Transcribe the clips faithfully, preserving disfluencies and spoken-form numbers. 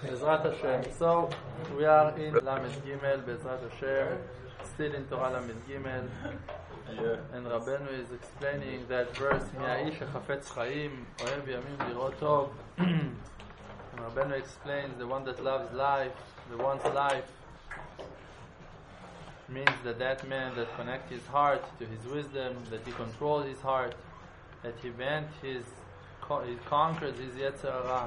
Bezrat Hashem. So we are in Lamed Gimel, Bezrat Hashem, still in Torah Lamed Gimel, and Rabbeinu is explaining that verse, Mi'aish hachafetz chaim, ohev yamim lirot tov. And Rabbeinu explains the one that loves life, the one's life, means that that man that connects his heart to his wisdom, that he controls his heart, that he bent his, he conquers his Yetzer Hara.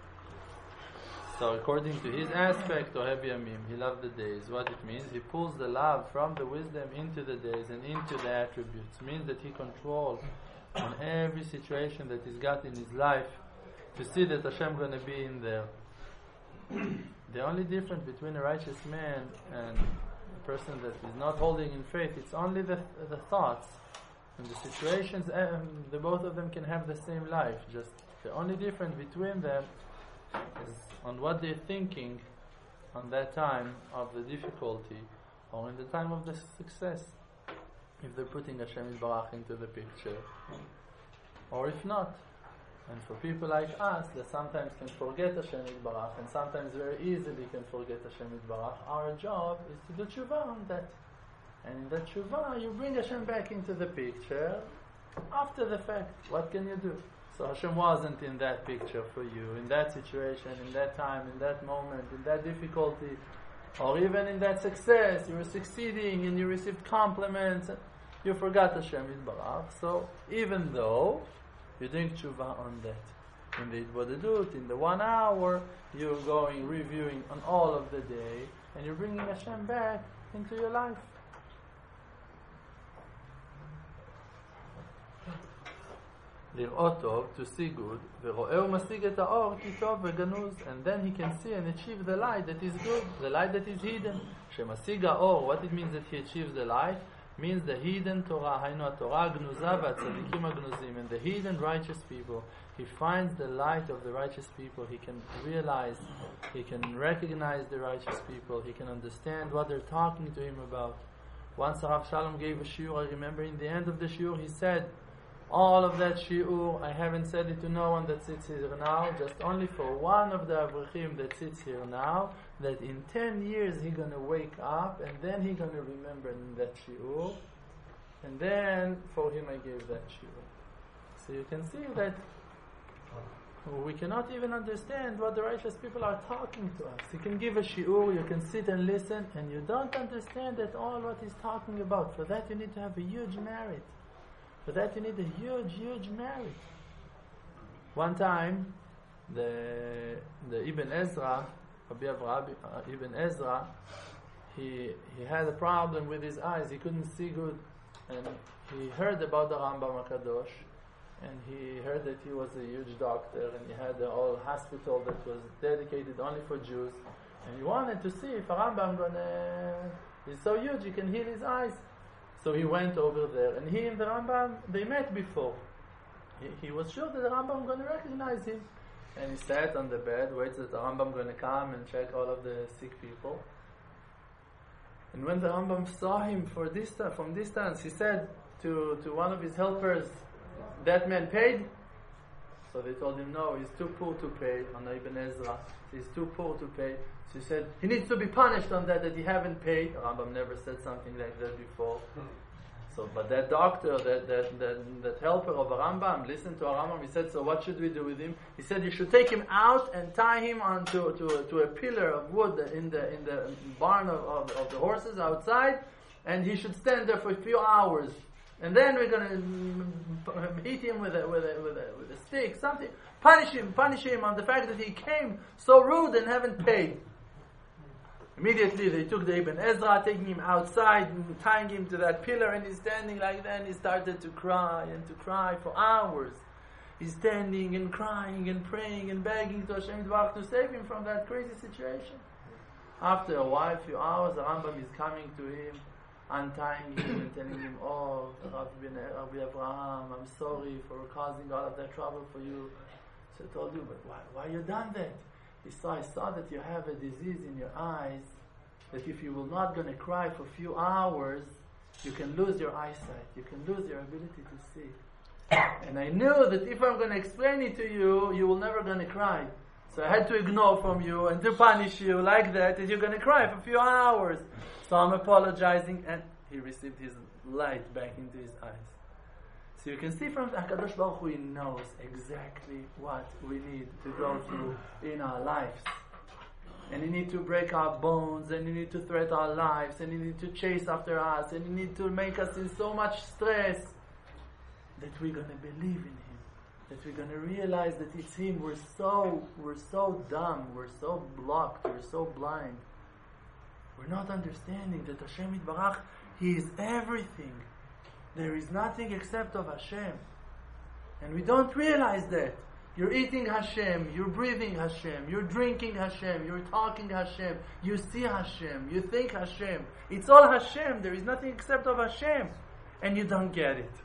So according to his aspect, Ohev Yamim, he loves the days. What it means, he pulls the love from the wisdom into the days and into the attributes. It means that he controls on every situation that he's got in his life to see that Hashem going to be in there. The only difference between a righteous man and a person that is not holding in faith, it's only the the thoughts and the situations. Um, the both of them can have the same life. Just the only difference between them is on what they're thinking on that time of the difficulty or in the time of the success, if they're putting Hashem Yisbarach into the picture or if not. And for people like us that sometimes can forget Hashem Yisbarach and sometimes very easily can forget Hashem Yisbarach, our job is to do tshuva on that. And in that tshuva you bring Hashem back into the picture after the fact. What can you do? So Hashem wasn't in that picture for you, in that situation, in that time, in that moment, in that difficulty, or even in that success. You were succeeding and you received compliments. You forgot Hashem Yisbarach. So even though you're doing tshuva on that, in the Hitbodedut, in the one hour, you're going, reviewing on all of the day, and you're bringing Hashem back into your life. לראות טוב, to see good, ורואה ומשיג את האור כי טוב וגנוז, and then he can see and achieve the light that is good, the light that is hidden. שמשיג האור, what it means that he achieves the light, means the hidden Torah, היינו התורה הגנוזה והצדיקים הגנוזים, and the hidden righteous people. He finds the light of the righteous people, he can realize, he can recognize the righteous people, he can understand what they're talking to him about. Once Rav Shalom gave a shiur, I remember in the end of the shiur he said, all of that shiur, I haven't said it to no one that sits here now, just only for one of the Avrechim that sits here now, that in ten years he's going to wake up and then he's going to remember that shiur, and then for him I gave that shiur. So you can see that we cannot even understand what the righteous people are talking to us. You can give a shiur, you can sit and listen, and you don't understand at all what he's talking about. For that you need to have a huge merit. For that you need a huge, huge merit. One time, the the Ibn Ezra, Rabbi Avraham Ibn Ezra, he he had a problem with his eyes. He couldn't see good, and he heard about the Rambam HaKadosh, and he heard that he was a huge doctor, and he had a whole hospital that was dedicated only for Jews, and he wanted to see if a Rambam gonna is so huge he can heal his eyes. So he went over there, and he and the Rambam, they met before. He, he was sure that the Rambam going to recognize him. And he sat on the bed, waits that the Rambam going to come and check all of the sick people. And when the Rambam saw him for distance, from distance, he said to, to one of his helpers, that man paid? So they told him, no, he's too poor to pay, on Ibn Ezra. He's too poor to pay. So he said, he needs to be punished on that, that he haven't paid. Rambam never said something like that before. So, but that doctor, that, that, that, that helper of a Rambam, listened to a Rambam, he said, so what should we do with him? He said, you should take him out and tie him onto to, a, to a pillar of wood in the in the barn of, of, of the horses outside, and he should stand there for a few hours. And then we're going to hit him with a, with a, with a, with a stick, something. Punish him, punish him on the fact that he came so rude and haven't paid. Immediately they took the Ibn Ezra, taking him outside, and tying him to that pillar, and he's standing like that, and he started to cry and to cry for hours. He's standing and crying and praying and begging to Hashem Yisbarach to save him from that crazy situation. After a while, a few hours, the Rambam is coming to him, untying him and telling him, oh, Rabbi Avraham, I'm sorry for causing all of that trouble for you. So I told you, but why, why you done that? He saw, I saw that you have a disease in your eyes, that if you will not going to cry for a few hours, you can lose your eyesight, you can lose your ability to see. And I knew that if I'm going to explain it to you, you will never going to cry. So I had to ignore from you and to punish you like that, that you're going to cry for a few hours. So I'm apologizing, and he received his light back into his eyes. So you can see from HaKadosh Baruch Hu, He knows exactly what we need to go through in our lives. And He need to break our bones, and He need to threat our lives, and He need to chase after us, and He need to make us in so much stress that we're going to believe in Him, that we're going to realize that it's Him. We're so, we're so dumb, we're so blocked, we're so blind. We're not understanding that Hashem Yitbarach, He is everything. There is nothing except of Hashem. And we don't realize that. You're eating Hashem, you're breathing Hashem, you're drinking Hashem, you're talking Hashem, you see Hashem, you think Hashem. It's all Hashem. There is nothing except of Hashem. And you don't get it.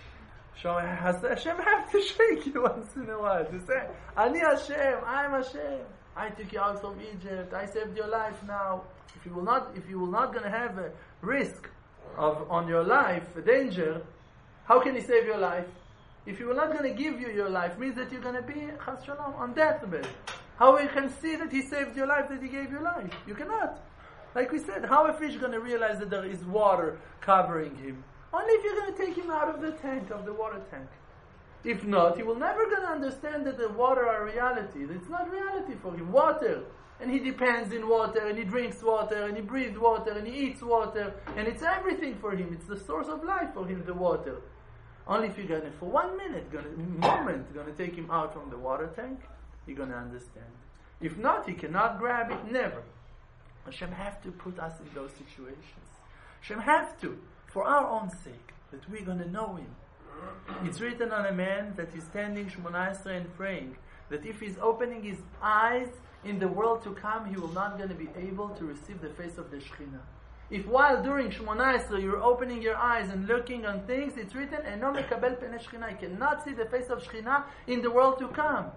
So Hashem have to shake you once in a while to say, Ani Hashem, I'm Hashem. I took you out from Egypt, I saved your life now. If you will not, if you will not going to have a risk of on your life, a danger, how can He save your life? If He will not going to give you your life, means that you're going to be chas shalom on deathbed. How we can see that He saved your life, that He gave you life? You cannot. Like we said, how a fish going to realize that there is water covering him? Only if you're going to take him out of the tank, of the water tank. If not, he will never going to understand that the water are reality. It's not reality for him. Water. And he depends in water, and he drinks water, and he breathes water, and he eats water, and it's everything for him. It's the source of life for him, the water. Only if you're going to, for one minute, going to, moment, going to take him out from the water tank, you're going to understand. If not, he cannot grab it, never. Hashem have to put us in those situations. Hashem have to, for our own sake, that we're going to know Him. It's written on a man that is standing Shmona Esrei and praying, that if he's opening his eyes in the world to come, he will not going to be able to receive the face of the Shekhinah. If while during Shmona Esrei you're opening your eyes and looking on things, it's written, Eno mekabel penei Shekhinah. You cannot see the face of Shekhinah in the world to come.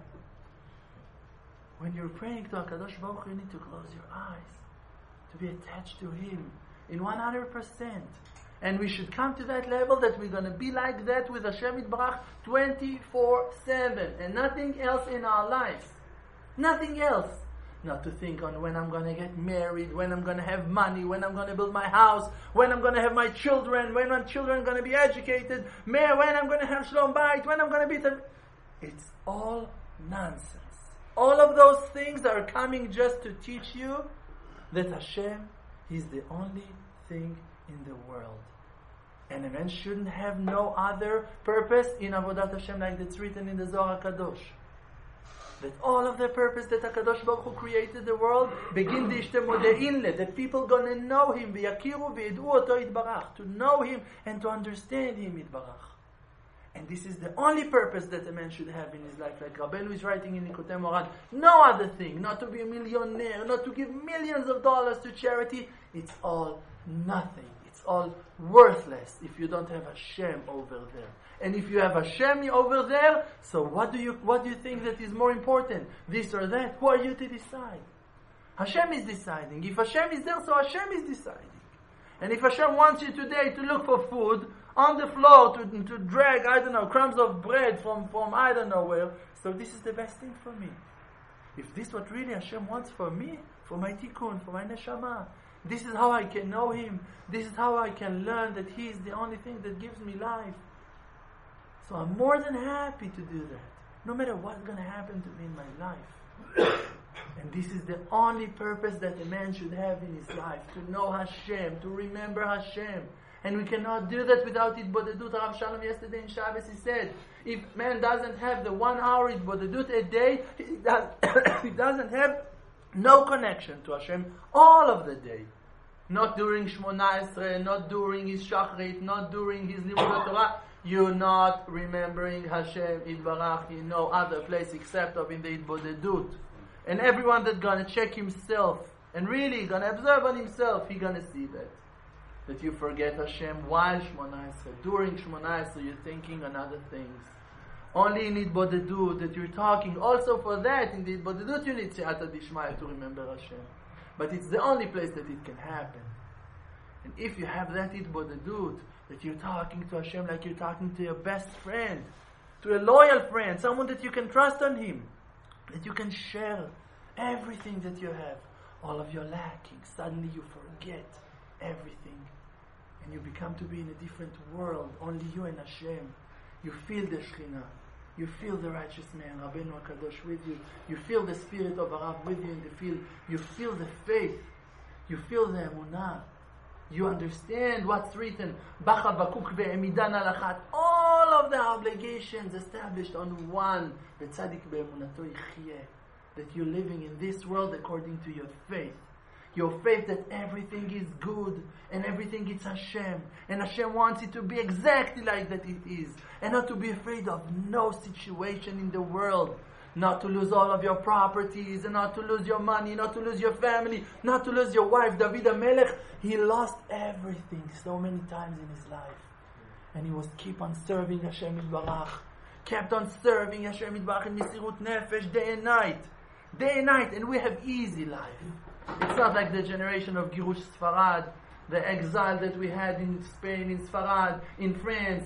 When you're praying to HaKadosh Baruch Hu, you need to close your eyes, to be attached to Him in one hundred percent. And we should come to that level that we're going to be like that with Hashem Yitbarach twenty-four seven and nothing else in our lives. Nothing else. Not to think on when I'm going to get married, when I'm going to have money, when I'm going to build my house, when I'm going to have my children, when my children are going to be educated, when I'm going to have Shalom Bayit, when I'm going to be... Th- it's all nonsense. All of those things are coming just to teach you that Hashem is the only thing in the world. And a man shouldn't have no other purpose in Avodat Hashem, like it's written in the Zohar HaKadosh. That all of the purpose that HaKadosh Baruch Hu created the world, begin that people gonna know Him, v'yakiru v'yid'u oto yitbarach, to know Him and to understand Him yitbarach. And this is the only purpose that a man should have in his life. Like Rabbeinu is writing in Likutei Moharan, no other thing, not to be a millionaire, not to give millions of dollars to charity. It's all nothing. It's all worthless if you don't have Hashem over there. And if you have Hashem over there, so what do you what do you think that is more important? This or that? Who are you to decide? Hashem is deciding. If Hashem is there, so Hashem is deciding. And if Hashem wants you today to look for food on the floor, to, to drag, I don't know, crumbs of bread from, from I don't know where, so this is the best thing for me. If this is what really Hashem wants for me, for my tikkun, for my neshama, this is how I can know Him. This is how I can learn that He is the only thing that gives me life. So I'm more than happy to do that, no matter what's going to happen to me in my life. And this is the only purpose that a man should have in his life, to know Hashem, to remember Hashem. And we cannot do that without Hitbodedut. Rav Shalom yesterday in Shabbos, he said, if man doesn't have the one hour Hitbodedut a day, he, does, he doesn't have no connection to Hashem all of the day. Not during Shmona Esrei, not during his Shachrit, not during his Limud Torah. You're not remembering Hashem Yitbarach in no other place except of in the Hitbodedut. And everyone that's going to check himself and really going to observe on himself, he's going to see that. That you forget Hashem while Shmona Esrei. During Shmona Esrei, you're thinking on other things. Only in Hitbodedut that you're talking. Also for that, in the Hitbodedut you need Siyata Dishmaya to remember Hashem. But it's the only place that it can happen. And if you have that Hitbodedut, that you're talking to Hashem like you're talking to your best friend, to a loyal friend, someone that you can trust on Him, that you can share everything that you have, all of your lacking. Suddenly you forget everything and you become to be in a different world, only you and Hashem. You feel the Shekhinah, you feel the righteous man, Rabbeinu HaKadosh with you, you feel the spirit of Arav with you in the field, you feel the faith, you feel the emunah, you understand what's written, Bacha Bakuk ve'emidan alachat, all of the obligations established on one, V'tzadik be'emunato yichyeh, that you're living in this world according to your faith. Your faith that everything is good and everything is Hashem, and Hashem wants it to be exactly like that it is, and not to be afraid of no situation in the world, not to lose all of your properties, and not to lose your money, not to lose your family, not to lose your wife. David HaMelech, he lost everything so many times in his life, and he was keep on serving Hashem Yitbarach, kept on serving Hashem Yitbarach in Mesirut Nefesh day and night, day and night, and we have easy life. It's not like the generation of Girush Sfarad, the exile that we had in Spain, in Sfarad, in France,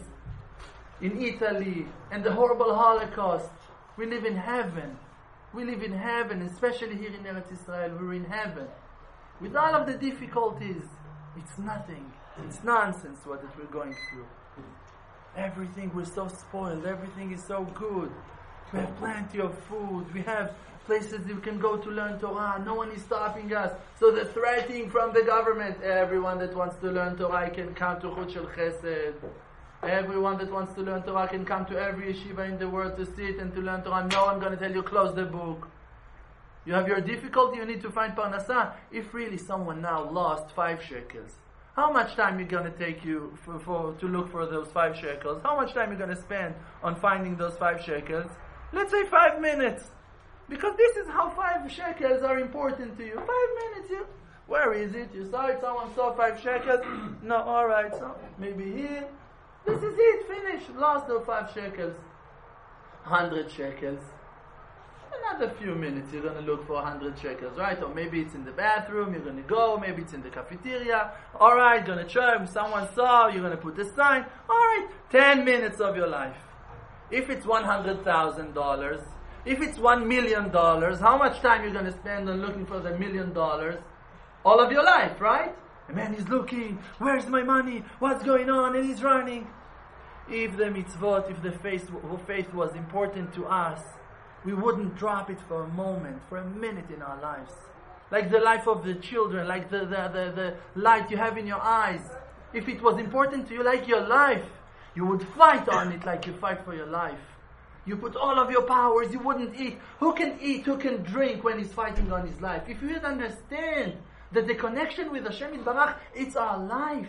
in Italy, and the horrible Holocaust. We live in heaven. We live in heaven, especially here in Eretz Israel. We're in heaven. With all of the difficulties, it's nothing. It's nonsense what that we're going through. Everything, we're so spoiled. Everything is so good. We have plenty of food. We have places you can go to learn Torah. No one is stopping us. So the threatening from the government, everyone that wants to learn Torah can come to Chut Shel Chesed. Everyone that wants to learn Torah can come to every yeshiva in the world to sit and to learn Torah. No, I'm going to tell you, close the book. You have your difficulty, you need to find Parnassah. If really someone now lost five shekels, how much time is going to take you for, for, to look for those five shekels? How much time are you going to spend on finding those five shekels? Let's say five minutes. Because this is how five shekels are important to you. Five minutes, you, where is it? You saw it, someone saw five shekels. No, alright, so maybe here. This is it, finished. Lost those five shekels. Hundred shekels. Another few minutes, you're going to look for hundred shekels, right? Or maybe it's in the bathroom, you're going to go. Maybe it's in the cafeteria. Alright, going to try. Someone saw, you're going to put a sign. Alright, ten minutes of your life. If it's one hundred thousand dollars, if it's one million dollars, how much time you're going to spend on looking for the million dollars? All of your life, right? A man is looking, where's my money? What's going on? And he's running. If the mitzvot, if the faith, faith was important to us, we wouldn't drop it for a moment, for a minute in our lives. Like the life of the children, like the, the, the, the light you have in your eyes. If it was important to you like your life, you would fight on it like you fight for your life. You put all of your powers, you wouldn't eat. Who can eat, who can drink when he's fighting on his life? If you would understand that the connection with Hashem Yitbarach, it's our life.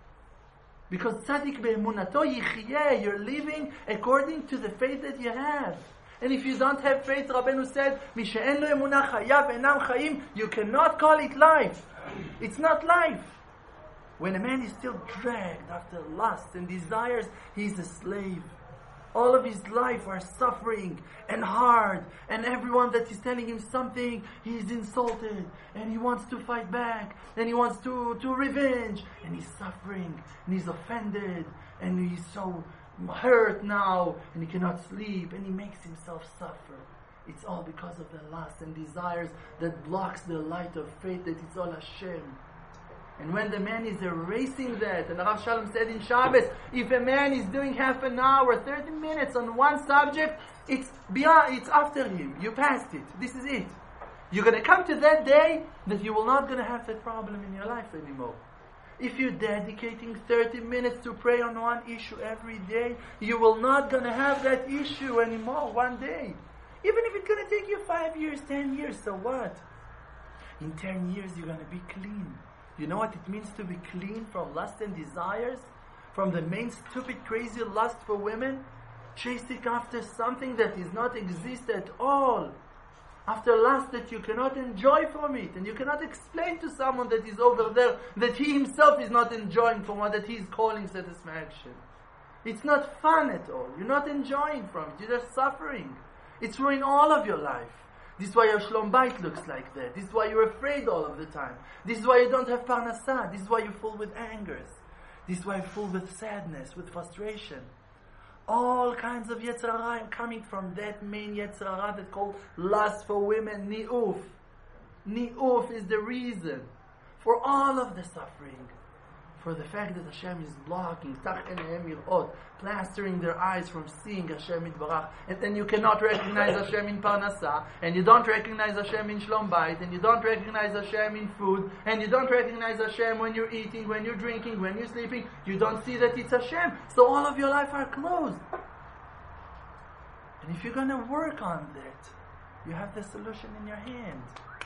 Because tzaddik be'emunato yichyeh, you're living according to the faith that you have. And if you don't have faith, Rabbeinu said, Mi she'en lo emunah chayav enam chayim, you cannot call it life. It's not life. When a man is still dragged after lust and desires, he's a slave. All of his life are suffering and hard, and everyone that is telling him something, he's insulted, and he wants to fight back, and he wants to, to revenge, and he's suffering, and he's offended, and he's so hurt now, and he cannot sleep, and he makes himself suffer. It's all because of the lust and desires that blocks the light of faith that it's all Hashem. And when the man is erasing that, and Rav Shalom said in Shabbos, if a man is doing half an hour, thirty minutes on one subject, it's beyond, it's after him. You passed it. This is it. You're going to come to that day that you will not going to have that problem in your life anymore. If you're dedicating thirty minutes to pray on one issue every day, you will not going to have that issue anymore one day. Even if it's going to take you five years, ten years, so what? In ten years, you're going to be clean. You know what it means to be clean from lust and desires? From the main stupid, crazy lust for women? Chasing after something that does not exist at all. After lust that you cannot enjoy from it. And you cannot explain to someone that is over there that he himself is not enjoying from what that he is calling satisfaction. It's not fun at all. You're not enjoying from it. You're just suffering. It's ruining all of your life. This is why your shlom bayit looks like that. This is why you're afraid all of the time. This is why you don't have parnassah. This is why you're full with angers. This is why you're full with sadness, with frustration. All kinds of Yetzer Hara are coming from that main Yetzer Hara that's called lust for women, ni'uf. Ni'uf is the reason for all of the suffering. For the fact that Hashem is blocking, tach enehem yirot, plastering their eyes from seeing Hashem Yitbarach, and then you cannot recognize Hashem in Parnasah, and you don't recognize Hashem in Shlom Bayit, and you don't recognize Hashem in food, and you don't recognize Hashem when you're eating, when you're drinking, when you're sleeping. You don't see that it's Hashem. So all of your life are closed. And if you're going to work on that, you have the solution in your hand.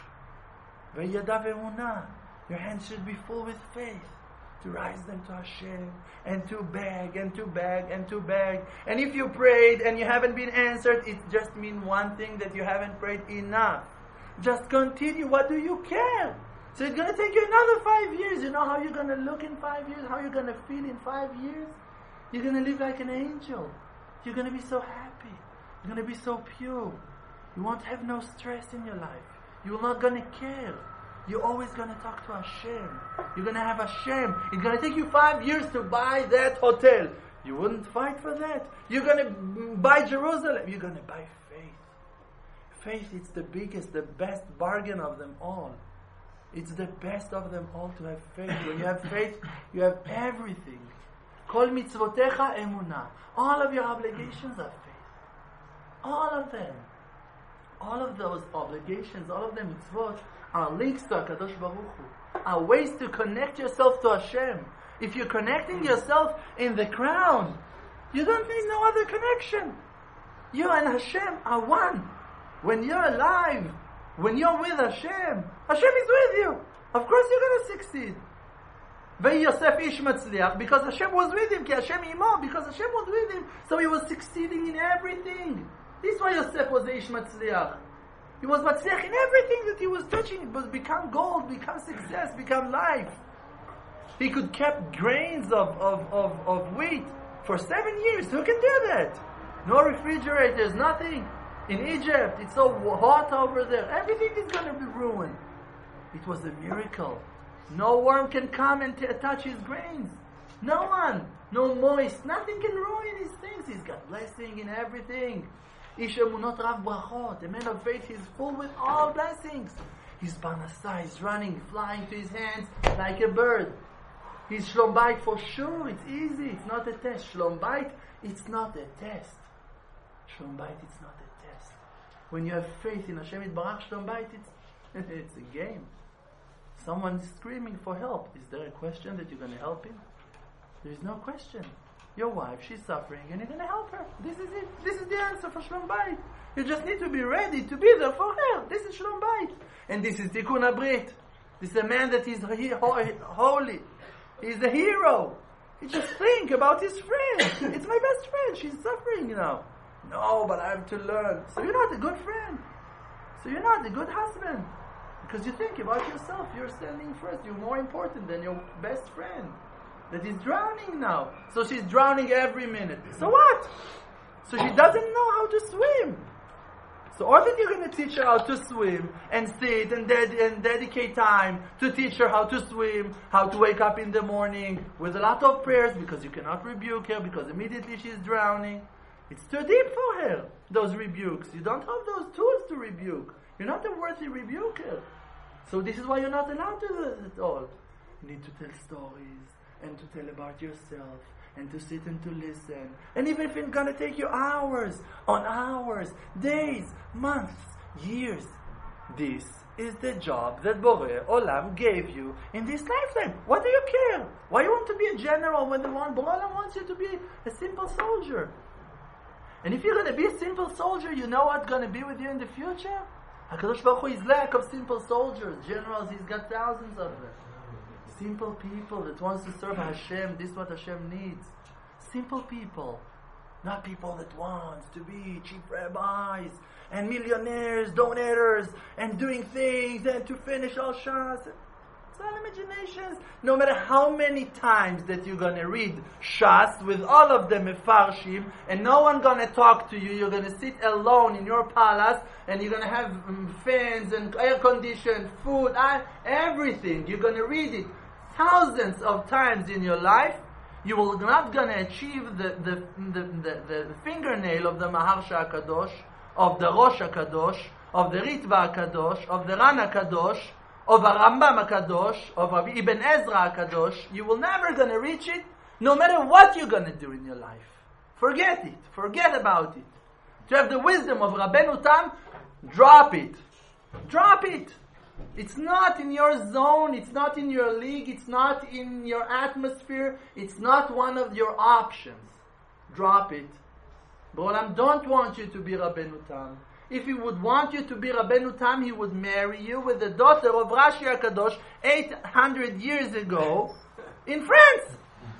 V'yadav emunah. Your hands should be full with faith, to rise them to Hashem, and to beg, and to beg, and to beg. And if you prayed and you haven't been answered, it just means one thing, that you haven't prayed enough. Just continue. What do you care? So it's going to take you another five years. You know how you're going to look in five years? How you're going to feel in five years? You're going to live like an angel. You're going to be so happy. You're going to be so pure. You won't have no stress in your life. You're not going to care. You're always going to talk to Hashem. You're going to have Hashem. It's going to take you five years to buy that hotel. You wouldn't fight for that. You're going to buy Jerusalem. You're going to buy faith. Faith, it's the biggest, the best bargain of them all. It's the best of them all to have faith. When you have faith, you have everything. Kol mitzvotecha emunah. All of your obligations are faith. All of them. All of those obligations, all of them mitzvot, are links to HaKadosh Baruch Hu, are ways to connect yourself to Hashem. If you're connecting yourself in the crown, you don't need no other connection. You and Hashem are one. When you're alive, when you're with Hashem, Hashem is with you. Of course you're going to succeed. Yosef ish matzliach, because Hashem was with him, ki Hashem imo, because Hashem was with him, so he was succeeding in everything. This is why Yosef was the ish matzliach. He was matzliach in everything that he was touching. It was become gold, become success, become life. He could keep grains of, of, of, of wheat for seven years. Who can do that? No refrigerators, nothing. In Egypt, it's so hot over there. Everything is going to be ruined. It was a miracle. No worm can come and t- touch his grains. No one. No moist. Nothing can ruin his things. He's got blessing in everything. Ish emunot rav brachot. The man of faith, he's full with all blessings. His parnasah is running, flying to his hands like a bird. His shlom bayit for sure. It's easy. It's not a test. Shlom bayit, it's not a test. Shlom bayit, it's not a test. When you have faith in Hashem Yitbarach, shlom bayit, it's it's a game. Someone's screaming for help. Is there a question that you're going to help him? There is no question. Your wife, she's suffering, and you're going to help her. This is it. This is the answer for Shlom Bayit. You just need to be ready to be there for her. This is Shlom Bayit. And this is Tikkun HaBrit. This is a man that is he- holy. He's a hero. He just think about his friend. It's my best friend. She's suffering now. No, but I have to learn. So you're not a good friend. So you're not a good husband. Because you think about yourself. You're standing first. You're more important than your best friend that is drowning now. So she's drowning every minute. So what? So she doesn't know how to swim. So or that you're going to teach her how to swim and sit and, ded- and dedicate time to teach her how to swim, how to wake up in the morning with a lot of prayers, because you cannot rebuke her because immediately she's drowning. It's too deep for her, those rebukes. You don't have those tools to rebuke. You're not a worthy rebuker. So this is why you're not allowed to do it all. You need to tell stories and to tell about yourself and to sit and to listen. And even if it's going to take you hours on hours, days, months, years, this is the job that Borei Olam gave you in this lifetime. What do you care? Why you want to be a general when the one Borei Olam wants you to be a simple soldier? And if you're going to be a simple soldier, you know what's going to be with you in the future? HaKadosh Baruch Hu is lack of simple soldiers. Generals, he's got thousands of them. Simple people that wants to serve Hashem. This is what Hashem needs. Simple people. Not people that wants to be chief rabbis and millionaires, donators, and doing things and to finish all Shas. It's all imaginations. No matter how many times that you're going to read Shas with all of them mefarshim, and no one going to talk to you, you're going to sit alone in your palace, and you're going to have um, fans and air conditioned food, uh, everything. You're going to read it thousands of times in your life. You will not gonna achieve the the, the, the, the fingernail of the Maharsha HaKadosh, of the Rosh HaKadosh, of the Ritva HaKadosh, of the Ran HaKadosh, of the Rambam HaKadosh, of Rabbi Ibn Ezra HaKadosh. You will never gonna reach it, no matter what you're gonna do in your life. Forget it. Forget about it. To have the wisdom of Rabbeinu Tam, drop it. Drop it. It's not in your zone, it's not in your league, it's not in your atmosphere, it's not one of your options. Drop it. B'olam don't want you to be Rabbeinu Tam. If he would want you to be Rabbeinu Tam, he would marry you with the daughter of Rashi HaKadosh eight hundred years ago in France.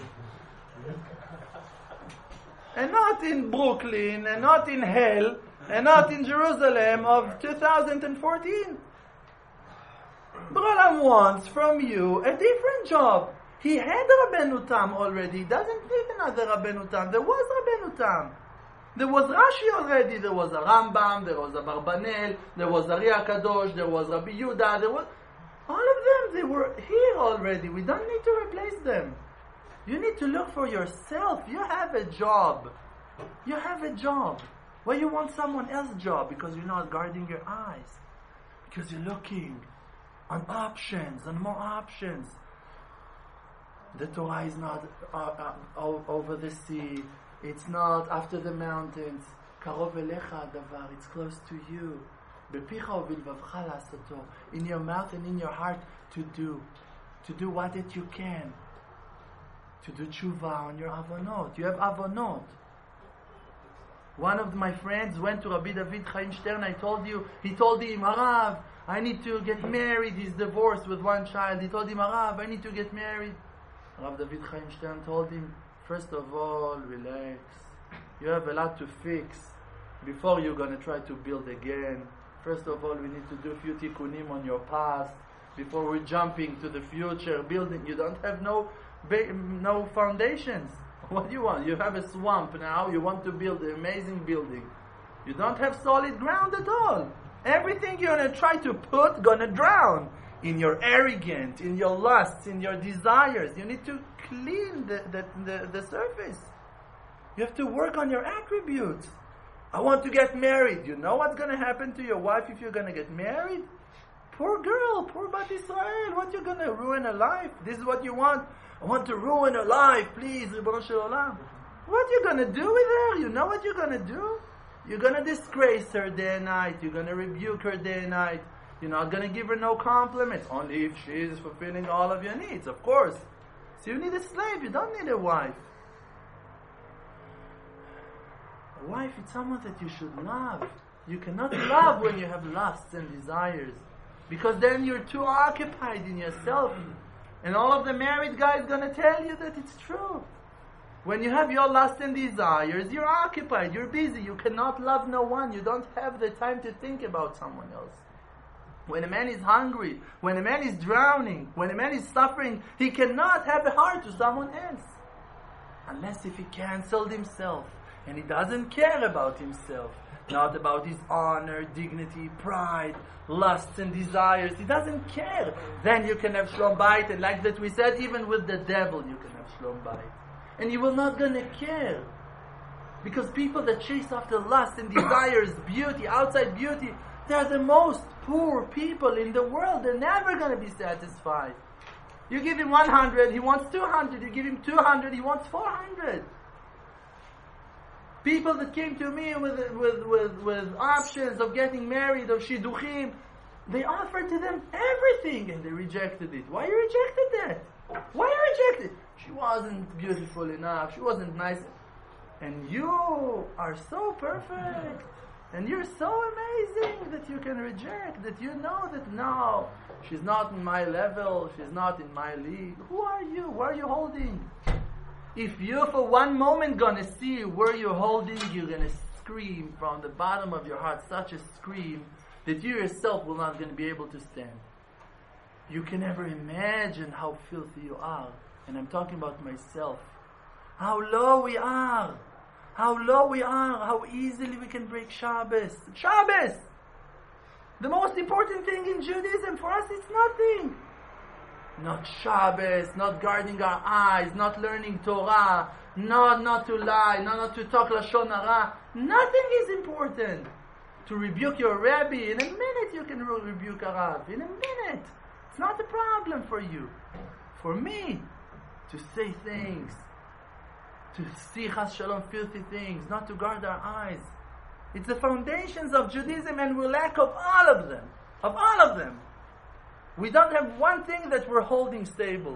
And not in Brooklyn, and not in hell, and not in Jerusalem of two thousand fourteen. B'olam wants from you a different job. He had Rabbeinu Tam already. He doesn't need another Rabbeinu Tam. There was Rabbeinu Tam. There was Rashi already. There was a Rambam. There was a Barbanel. There was Ari HaKadosh. There was Rabbi Yehuda. There was all of them. They were here already. We don't need to replace them. You need to look for yourself. You have a job. You have a job. Why you want someone else's job? Because you're not guarding your eyes. Because you're looking on options, on more options. The Torah is not uh, uh, over the sea. It's not after the mountains. Karov elecha davar. It's close to you. Bepicha uvilvavcha lasoto. In your mouth and in your heart to do. To do what it you can. To do tshuva on your avonot. You have avonot. One of my friends went to Rabbi David Chaim Stern. I told you, he told him, Harav, I need to get married. He's divorced with one child. He told him, Harav, I need to get married. Rabbi David Chaim Stern told him, first of all, relax. You have a lot to fix before you're going to try to build again. First of all, we need to do a few tikkunim on your past before we're jumping to the future, building. You don't have no ba- no foundations. What do you want? You have a swamp now. You want to build an amazing building. You don't have solid ground at all. Everything you're going to try to put going to drown in your arrogance, in your lusts, in your desires. You need to clean the, the, the, the surface. You have to work on your attributes. I want to get married. You know what's going to happen to your wife if you're going to get married? Poor girl, poor Bat Israel. What, you're going to ruin her life? This is what you want? I want to ruin her life, please, Ribono Shel Olam. What are you going to do with her? You know what you're going to do? You're going to disgrace her day and night. You're going to rebuke her day and night. You're not going to give her no compliments. Only if she is fulfilling all of your needs, of course. So you need a slave. You don't need a wife. A wife is someone that you should love. You cannot love when you have lusts and desires. Because then you're too occupied in yourself. And all of the married guys going to tell you that it's true. When you have your lust and desires, you're occupied, you're busy, you cannot love no one, you don't have the time to think about someone else. When a man is hungry, when a man is drowning, when a man is suffering, he cannot have a heart to someone else. Unless if he cancelled himself, and he doesn't care about himself, not about his honor, dignity, pride, lusts and desires. He doesn't care. Then you can have shalom bayit, and like that we said, even with the devil you can have shalom bayit. And you will not gonna care. Because people that chase after lust and desires, beauty, outside beauty, they're the most poor people in the world. They're never gonna be satisfied. You give him one hundred, he wants two hundred. You give him two hundred, he wants four hundred. People that came to me with, with, with, with options of getting married, of shidduchim, they offered to them everything and they rejected it. Why you rejected that? Why you rejected? She wasn't beautiful enough. She wasn't nice. And you are so perfect. And you're so amazing that you can reject, that you know that no, she's not in my level, she's not in my league. Who are you? Where are you holding? If you for one moment gonna see where you're holding, you're gonna scream from the bottom of your heart, such a scream that you yourself will not gonna be able to stand. You can never imagine how filthy you are. And I'm talking about myself. How low we are. How low we are. How easily we can break Shabbos. Shabbos! The most important thing in Judaism, for us it's nothing. not Shabbos, not guarding our eyes, not learning Torah, not not to lie, not, not to talk Lashon Hara. Nothing is important. To rebuke your Rabbi, in a minute you can rebuke a Rav. In a minute. It's not a problem for you. For me, to say things, to see Chas Shalom filthy things, not to guard our eyes. It's the foundations of Judaism, and we lack of all of them. Of all of them. We don't have one thing that we're holding stable.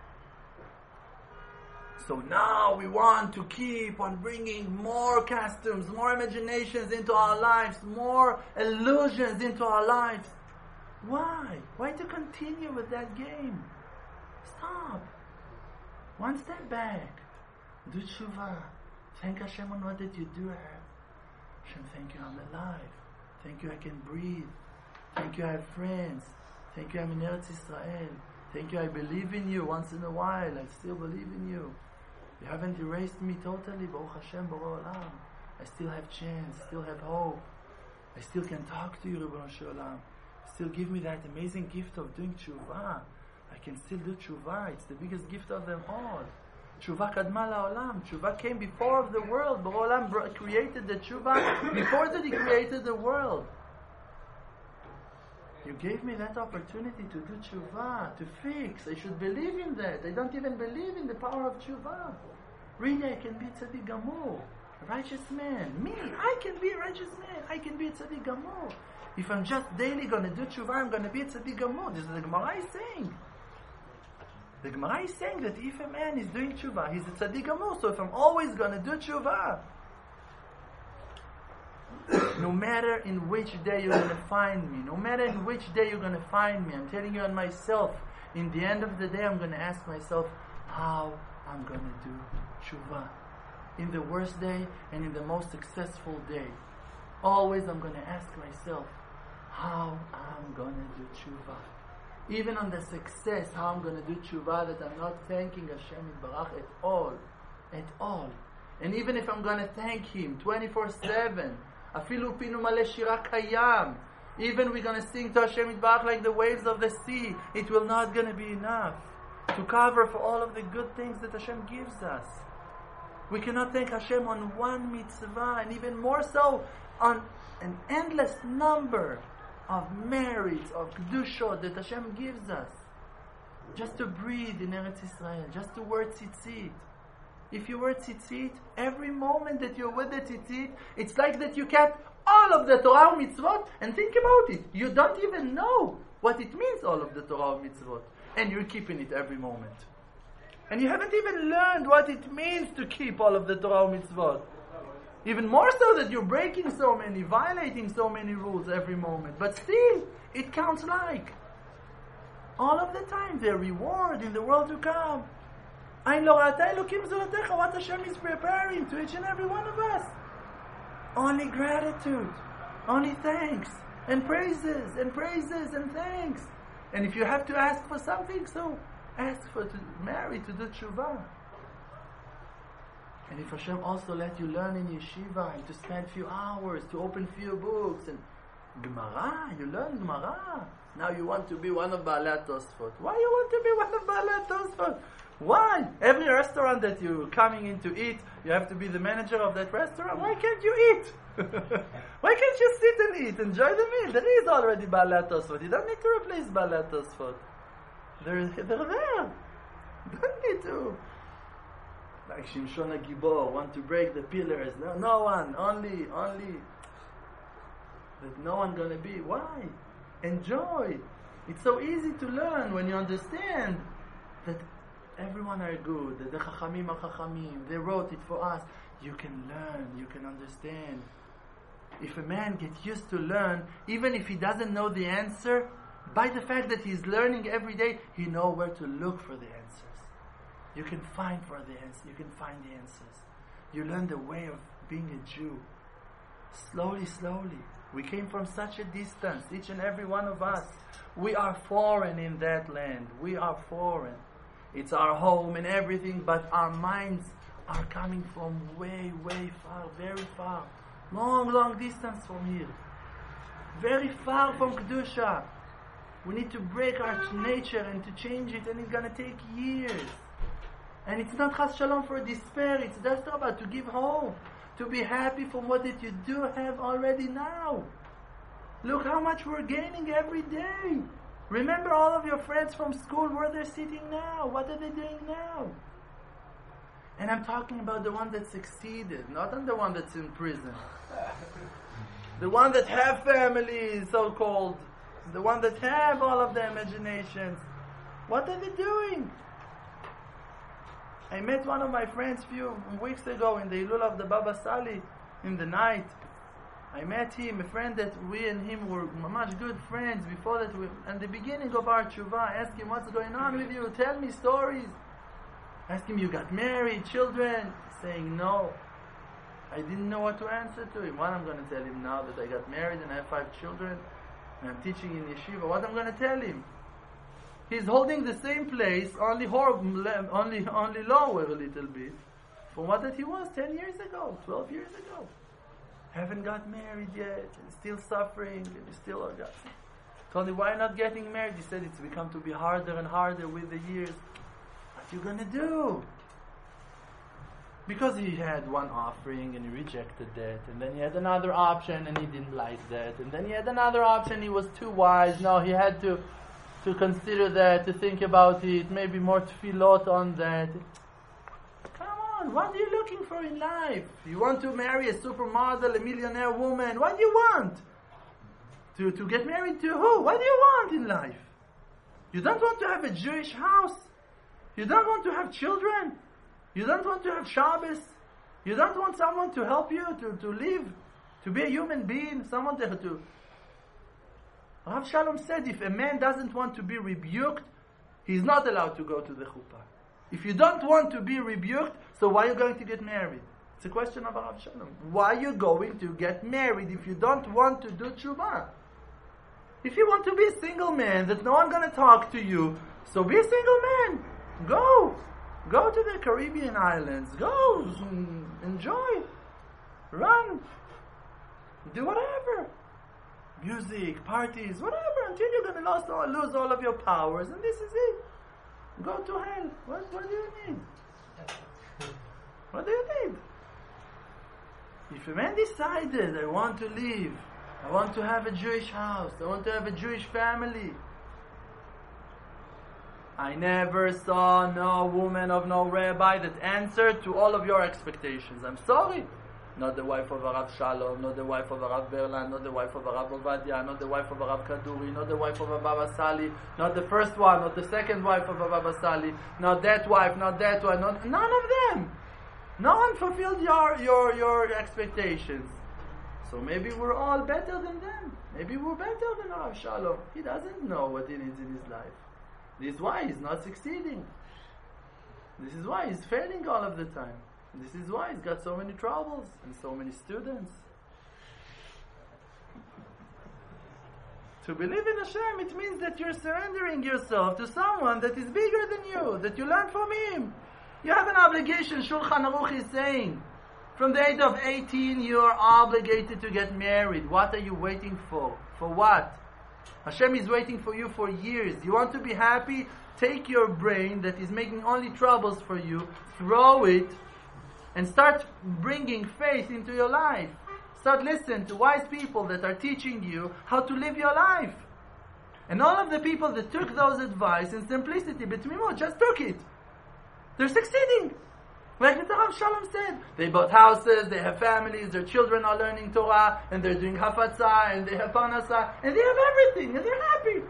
So now we want to keep on bringing more customs, more imaginations into our lives, more illusions into our lives. Why? Why to continue with that game? Stop. One step back. Do tshuva. Thank Hashem on what did you do have. Hashem, thank you I'm alive. Thank you I can breathe. Thank you I have friends. Thank you I'm in Eretz Israel. Thank you I believe in you once in a while. I still believe in you. You haven't erased me totally. Baruch Hashem, Baruch Olam. I still have chance. Still have hope. I still can talk to you, Ribono Shel Olam. Still give me that amazing gift of doing tshuva. I can still do tshuva. It's the biggest gift of them all. Tshuva kadma la'olam. Tshuva came before of the world. Baruch Olam created the tshuva before that He created the world. You gave me that opportunity to do tshuva, to fix. I should believe in that. I don't even believe in the power of tshuva. Really, I can be tzaddik gamur, a righteous man. Me, I can be a righteous man. I can be a tzaddik gamur. If I'm just daily going to do tshuva, I'm going to be a tzaddik gamur. This is the Gemara is saying. The Gemara is saying that if a man is doing tshuva, he's a tzaddik gamur. So if I'm always going to do tshuva, no matter in which day you're going to find me, no matter in which day you're going to find me, I'm telling you on myself, in the end of the day, I'm going to ask myself how I'm going to do tshuva. In the worst day and in the most successful day. Always I'm going to ask myself how I'm going to do tshuva. Even on the success, how I'm going to do tshuva, that I'm not thanking Hashem Yitbarach at all. At all. And even if I'm going to thank Him twenty-four seven, Afilu pinu male shira kayam, even we're going to sing to Hashem Yitbarach like the waves of the sea, it will not going to be enough to cover for all of the good things that Hashem gives us. We cannot thank Hashem on one mitzvah, and even more so on an endless number of merits, of kedushot that Hashem gives us. Just to breathe in Eretz Israel, just to wear tzitzit. If you wear tzitzit, every moment that you're with the tzitzit, it's like that you kept all of the Torah mitzvot, and think about it. You don't even know what it means, all of the Torah mitzvot. And you're keeping it every moment. And you haven't even learned what it means to keep all of the Torah mitzvot. Even more so that you're breaking so many, violating so many rules every moment. But still, it counts like. All of the time, the reward in the world to come. Ein lo ra'ata Elokim zulatecha, what Hashem is preparing to each and every one of us. Only gratitude, only thanks, and praises, and praises, and thanks. And if you have to ask for something, so ask for to marry, to do tshuva. And if Hashem also let you learn in yeshiva, and to spend few hours, to open few books, and Gemara, you learn Gemara. Now you want to be one of Baalei Tosfot. Why you want to be one of Baalei Tosfot? Why? Every restaurant that you're coming in to eat, you have to be the manager of that restaurant. Why can't you eat? Why can't you sit and eat? Enjoy the meal. There is already Baalei Tosfot. You don't need to replace Baalei Tosfot. They're, they're there. You don't need to. Like Shimshon HaGibor, want to break the pillars. No, no one. Only, only. That no one gonna be. Why? Enjoy. It's so easy to learn when you understand that everyone are good, that the Chachamim are Chachamim, they wrote it for us. You can learn, you can understand. If a man gets used to learn, even if he doesn't know the answer, by the fact that he's learning every day, he knows where to look for the answers. You can find for the answers, you can find the answers. You learn the way of being a Jew. Slowly, slowly. We came from such a distance, each and every one of us. We are foreign in that land. We are foreign. It's our home and everything, but our minds are coming from way, way far, very far. Long, long distance from here. Very far from Kedusha. We need to break our nature and to change it, and it's going to take years. And it's not chas shalom for despair, it's just about to give hope, to be happy from what that you do have already now. Look how much we're gaining every day. Remember all of your friends from school, where they're sitting now. What are they doing now? And I'm talking about the one that succeeded, not on the one that's in prison. The one that have families, so-called. The one that have all of the imaginations. What are they doing? I met one of my friends a few weeks ago in the Hilul of the Baba Sali in the night. I met him, a friend that we and him were much good friends before that. We, at the beginning of our tshuva, I asked him, what's going on with you? Tell me stories. I asked him, you got married, children? Saying no. I didn't know what to answer to him. What I'm going to tell him now that I got married and I have five children and I'm teaching in yeshiva, what I'm going to tell him? He's holding the same place, only horrible, only only lower a little bit from what that he was ten years ago, twelve years ago. Haven't got married yet, and still suffering, and still got. Told him, why not getting married? He said it's become to be harder and harder with the years. What you gonna do? Because he had one offering and he rejected that, and then he had another option and he didn't like that, and then he had another option, he was too wise. No, he had to to consider that, to think about it, maybe more tefillot on that. Come on, what are you looking for in life? You want to marry a supermodel, a millionaire woman? What do you want? To, to get married to who? What do you want in life? You don't want to have a Jewish house? You don't want to have children? You don't want to have Shabbos? You don't want someone to help you to, to live, to be a human being, someone to... to Rav Shalom said if a man doesn't want to be rebuked, he's not allowed to go to the chuppah. If you don't want to be rebuked, so why are you going to get married? It's a question of Rav Shalom. Why are you going to get married if you don't want to do tshuva? If you want to be a single man, that no one's going to talk to you, so be a single man. Go. Go to the Caribbean islands. Go. Enjoy. Run. Do whatever. Music, parties, whatever, until you're going to lose all, lose all of your powers, and this is it. Go to hell. What, what do you need? What do you need? If a man decided, I want to live, I want to have a Jewish house, I want to have a Jewish family, I never saw no woman of no rabbi that answered to all of your expectations. I'm sorry. Not the wife of Rav Shalom, not the wife of Rav Berlan, not the wife of Rav Ovadia, not the wife of Rav Kaduri, not the wife of Baba Sali, not the first one, not the second wife of Baba Sali, not that wife, not that one, not, none of them. No one fulfilled your, your, your expectations. So maybe we're all better than them. Maybe we're better than Rav Shalom. He doesn't know what he needs in his life. This is why he's not succeeding. This is why he's failing all of the time. This is why he's got so many troubles and so many students. To believe in Hashem, it means that you're surrendering yourself to someone that is bigger than you, that you learn from him. You have an obligation, Shulchan Aruch is saying. From the age of eighteen, you are obligated to get married. What are you waiting for? For what? Hashem is waiting for you for years. You want to be happy? Take your brain that is making only troubles for you, throw it, and start bringing faith into your life. Start listening to wise people that are teaching you how to live your life. And all of the people that took those advice in simplicity, B'tmimut, just took it. They're succeeding. Like the Rav Shalom said, they bought houses, they have families, their children are learning Torah, and they're doing Hafatzah, and they have Parnasah, and they have everything, and they're happy.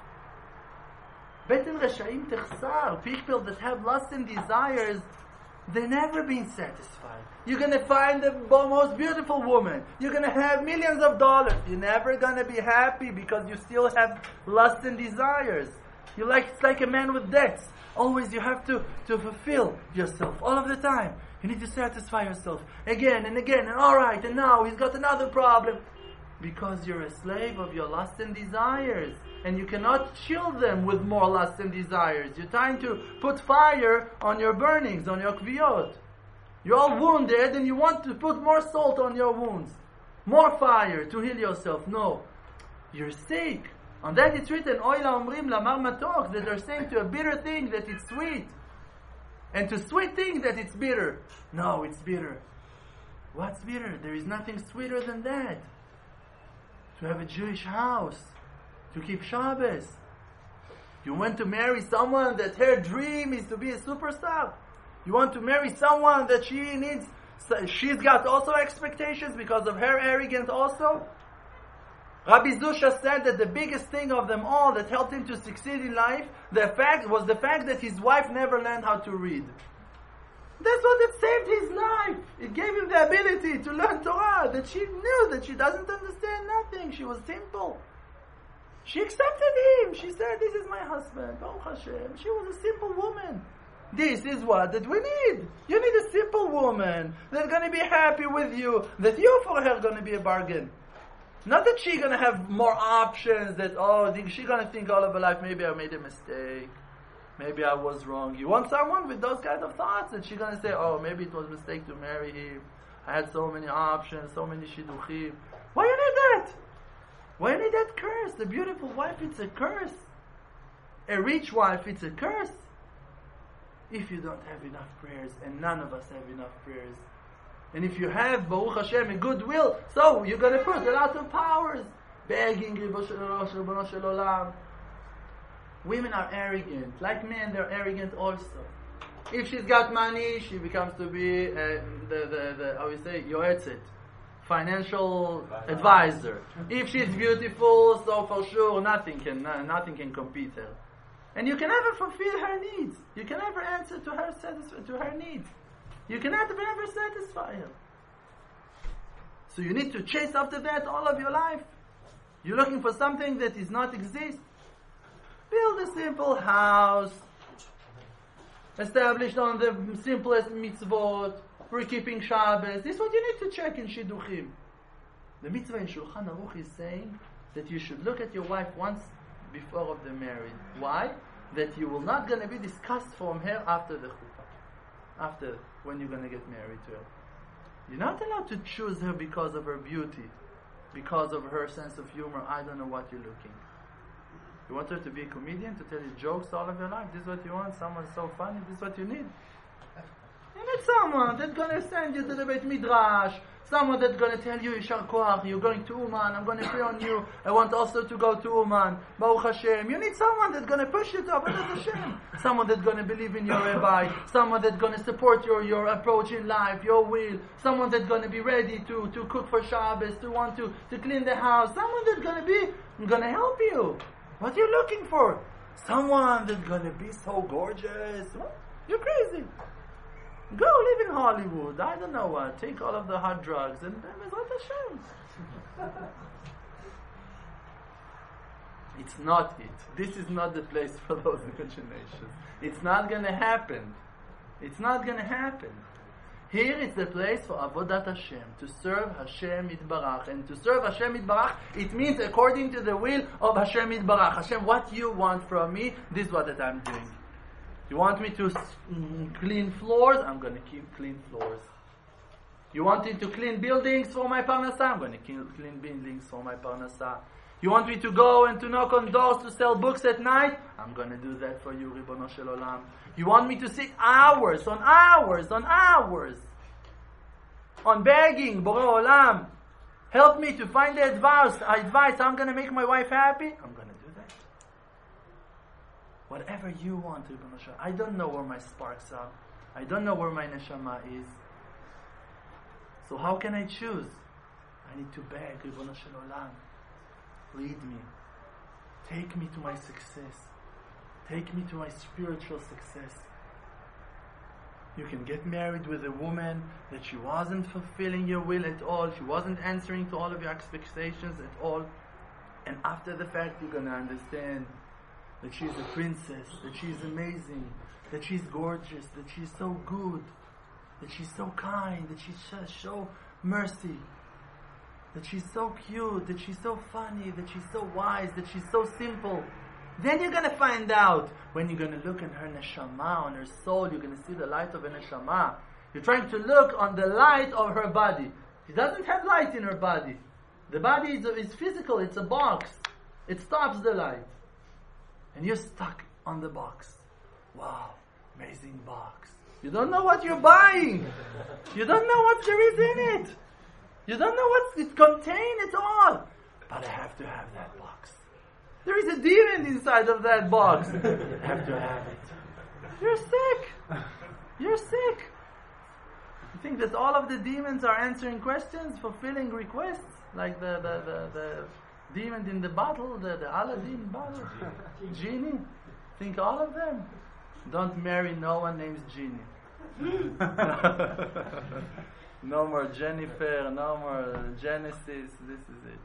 Beten Reshaim Techsar, people that have lust and desires, they're never being satisfied. You're going to find the most beautiful woman. You're going to have millions of dollars. You're never going to be happy because you still have lust and desires. You're like, it's like a man with debts. Always you have to, to fulfill yourself all of the time. You need to satisfy yourself again and again. And alright, and now he's got another problem. Because you're a slave of your lust and desires. And you cannot chill them with more lust and desires. You're trying to put fire on your burnings, on your kviyot. You're all wounded and you want to put more salt on your wounds. More fire to heal yourself. No. You're sick. On that it's written, Oy la'omrim lamar matok, that they're saying to a bitter thing that it's sweet. And to sweet thing that it's bitter. No, it's bitter. What's bitter? There is nothing sweeter than that. To have a Jewish house. To keep Shabbos. You want to marry someone that her dream is to be a superstar. You want to marry someone that she needs, she's got also expectations because of her arrogance also. Rabbi Zusha said that the biggest thing of them all that helped him to succeed in life, the fact was the fact that his wife never learned how to read. That's what it saved his life. It gave him the ability to learn Torah, that she knew that she doesn't understand nothing. She was simple. She accepted him. She said, this is my husband. Baruch Hashem. She was a simple woman. This is what that we need. You need a simple woman that's going to be happy with you, that you for her going to be a bargain. Not that she's going to have more options, that, oh, she's going to think all of her life, maybe I made a mistake. Maybe I was wrong. You want someone with those kind of thoughts, that she's going to say, oh, maybe it was a mistake to marry him. I had so many options, so many shidduchim. Why you need that? Why you need that curse? The beautiful wife, it's a curse. A rich wife, it's a curse. If you don't have enough prayers, and none of us have enough prayers, and if you have, Baruch Hashem, a goodwill, so you're going to put a lot of powers. Begging, Ribono Shel Olam. Women are arrogant. Like men, they're arrogant also. If she's got money, she becomes to be uh, the, the, the, how we say, yoetzet, financial advisor. If she's beautiful, so for sure nothing can uh, nothing can compete her. And you can never fulfill her needs. You can never answer to her satisf- to her needs. You can never ever satisfy her. So you need to chase after that all of your life. You're looking for something that does not exist. Build a simple house, established on the simplest mitzvot, for keeping Shabbos. This is what you need to check in Shidduchim. The mitzvah in Shulchan Aruch is saying that you should look at your wife once before of the marriage. Why? That you will not going to be discussed from her after the chuppah. After, when you're going to get married to her. You're not allowed to choose her because of her beauty, because of her sense of humor. I don't know what you're looking. You want her to be a comedian, to tell you jokes all of your life? This is what you want? Someone so funny? This is what you need? You need someone that's going to send you to the Beit Midrash, someone that's going to tell you, Yishar Koach, you're going to Uman, I'm going to pray on you, I want also to go to Uman, Baruch Hashem. You need someone that's going to push you to Avodat Hashem. Someone that's going to believe in your rabbi, someone that's going to support your, your approach in life, your will, someone that's going to be ready to, to cook for Shabbos, to want to, to clean the house, someone that's going to be, going to help you. What are you looking for? Someone that's going to be so gorgeous. You're crazy. Go live in Hollywood. I don't know what. Take all of the hard drugs and Bezrat Hashem. It's not it. This is not the place for those imaginations. It's not going to happen. It's not going to happen. Here is the place for Avodat Hashem, to serve Hashem Yitbarach. And to serve Hashem Yitbarach, it means according to the will of Hashem Yitbarach. Hashem, what you want from me, this is what that I'm doing. You want me to mm, clean floors? I'm going to keep clean floors. You want me to clean buildings for my parnasah? I'm going to clean buildings for my parnasah. You want me to go and to knock on doors to sell books at night? I'm going to do that for you, Ribono Shel Olam. You want me to sit hours on hours on hours on begging, Borei Olam, help me to find the advice, advice I'm going to make my wife happy? I'm going to do that. Whatever you want, Ribono Shel Olam. I don't know where my sparks are. I don't know where my neshama is. So how can I choose? I need to beg, Ribono Shel Olam. Lead me. Take me to my success. Take me to my spiritual success. You can get married with a woman that she wasn't fulfilling your will at all. She wasn't answering to all of your expectations at all. And after the fact, you're going to understand that she's a princess, that she's amazing, that she's gorgeous, that she's so good, that she's so kind, that she shows mercy, that she's so cute, that she's so funny, that she's so wise, that she's so simple. Then you're going to find out, when you're going to look in her neshama, on her soul, you're going to see the light of her neshama. You're trying to look on the light of her body. She doesn't have light in her body. The body is, is physical, it's a box. It stops the light. And you're stuck on the box. Wow, amazing box. You don't know what you're buying. You don't know what there is in it. You don't know what it contains at all. But I have to have that box. There is a demon inside of that box. I have to have it. You're sick. You're sick. You think that all of the demons are answering questions, fulfilling requests? Like the, the, the, the demon in the bottle, the, the Aladdin bottle? Genie? Think all of them? Don't marry no one named Genie. No more Jennifer, no more Genesis. This is it.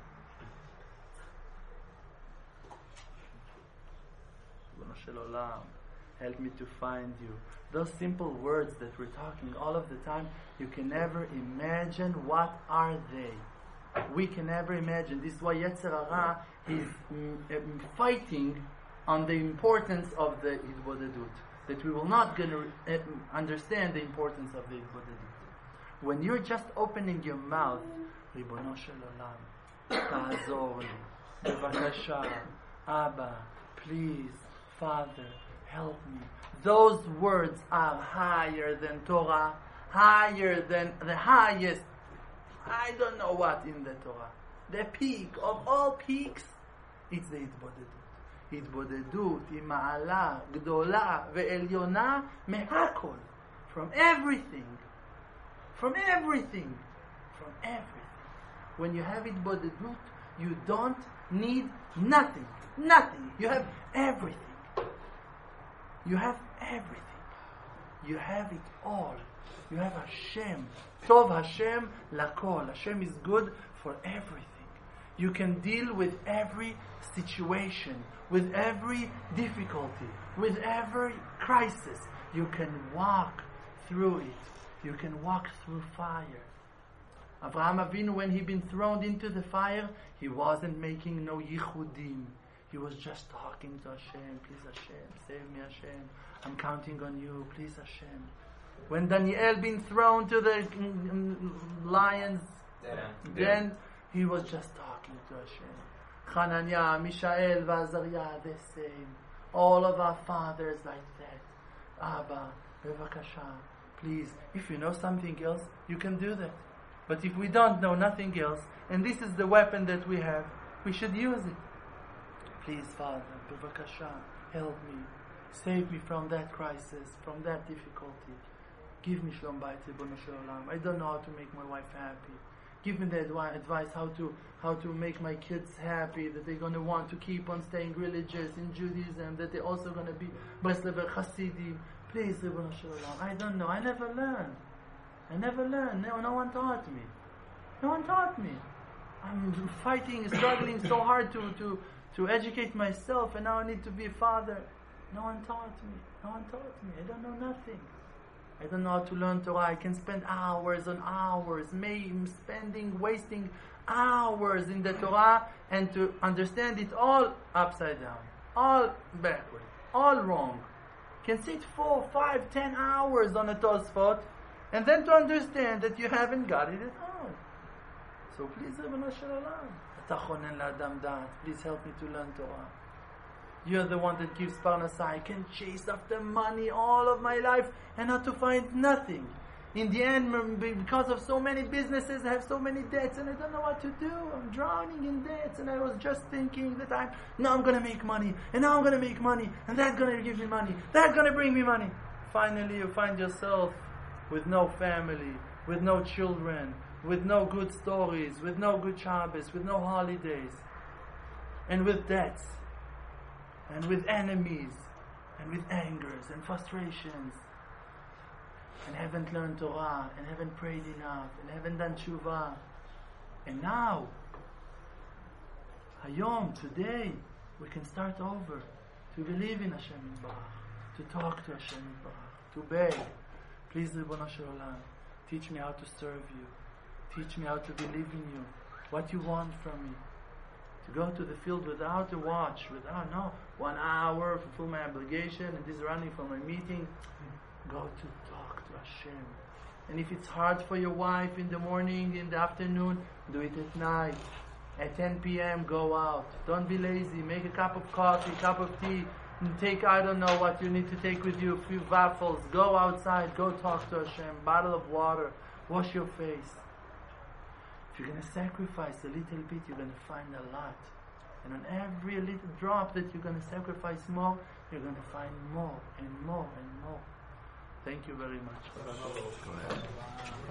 Help me to find you. Those simple words that we're talking all of the time, you can never imagine what are they. We can never imagine. This is why Yetzer Hara is mm, um, fighting on the importance of the Hitbodedut. That we will not gonna uh, understand the importance of the Hitbodedut. When you're just opening your mouth, Ribono Shel Olam, Ta'azor li, Bevakasha, Abba, please, Father, help me. Those words are higher than Torah, higher than the highest, I don't know what in the Torah. The peak of all peaks, it's the Hitbodedut. Hitbodedut היא מעלה גדולה ועליונה מהכל. From everything. From everything. From everything. When you have Hitbodedut, you don't need nothing. Nothing. You have everything. You have everything. You have it all. You have Hashem. Tov Hashem lakol. Hashem is good for everything. You can deal with every situation, with every difficulty, with every crisis. You can walk through it. You can walk through fire. Avraham Avinu, when he been thrown into the fire, he wasn't making no yichudim. He was just talking to Hashem. Please Hashem, save me Hashem. I'm counting on you. Please Hashem. When Daniel been thrown to the lions den, yeah. he was just talking to Hashem. Hananiah, Mishael, Vazariah, the same. All of our fathers like that. Abba, Bevakasha, please. If you know something else, you can do that. But if we don't know nothing else, and this is the weapon that we have, we should use it. Please, Father, Bevakasha, help me. Save me from that crisis, from that difficulty. Give me Shalom Bayit, Ribono Shel Olam. I don't know how to make my wife happy. Give me the advi- advice how to how to make my kids happy, that they're going to want to keep on staying religious in Judaism, that they're also going to be Breslever Hasidim. Please, Ribono Shel Olam. I don't know. I never learned. I never learned. No, no one taught me. No one taught me. I'm fighting, struggling so hard to, to, to educate myself, and now I need to be a father. No one taught me. No one taught me. I don't know nothing. I don't know how to learn Torah. I can spend hours on hours, maybe spending, wasting hours in the Torah, and to understand it all upside down, all backward, all wrong. Can sit four, five, ten hours on a Tosfot, and then to understand that you haven't got it at all. So please, Ribono Shel Olam, please help me to learn Torah. You're the one that gives parnasah. I can chase after money all of my life and not to find nothing. In the end, because of so many businesses, I have so many debts and I don't know what to do. I'm drowning in debts, and I was just thinking that I'm now I'm going to make money, and now I'm going to make money, and that's going to give me money, that's going to bring me money. Finally, you find yourself with no family, with no children, with no good stories, with no good Shabbos, with no holidays, and with debts, and with enemies, and with angers and frustrations, and haven't learned Torah, and haven't prayed enough, and haven't done tshuva. And now, Hayom, today, we can start over, to believe in Hashem Yitbarach, to talk to Hashem Yitbarach, to beg. Please, Ribono Shel Olam, teach me how to serve you. Teach me how to believe in you. What you want from me. To go to the field without a watch, without, no, one hour, fulfill my obligation, and this is running for my meeting. Go to talk to Hashem. And if it's hard for your wife in the morning, in the afternoon, do it at night. At ten p.m. go out. Don't be lazy. Make a cup of coffee, cup of tea. And take, I don't know what you need to take with you, a few waffles. Go outside. Go talk to Hashem. Bottle of water. Wash your face. If you're going to sacrifice a little bit, you're going to find a lot. And on every little drop that you're going to sacrifice more, you're going to find more and more and more. Thank you very much.